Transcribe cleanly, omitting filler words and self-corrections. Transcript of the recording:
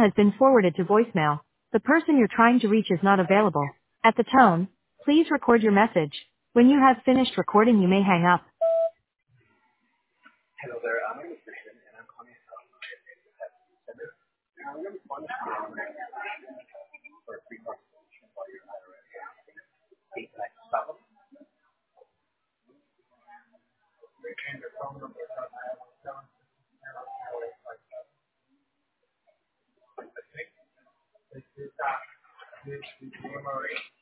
has been forwarded to voicemail. The person you're trying to reach is not available. At the tone, please record your message. When you have finished recording, you may hang up. Hello there, my name is Christian, and I'm calling from Center. And I'm going to respond to your for a free consultation while you're at a 897. And your phone number is 917. This is Marie.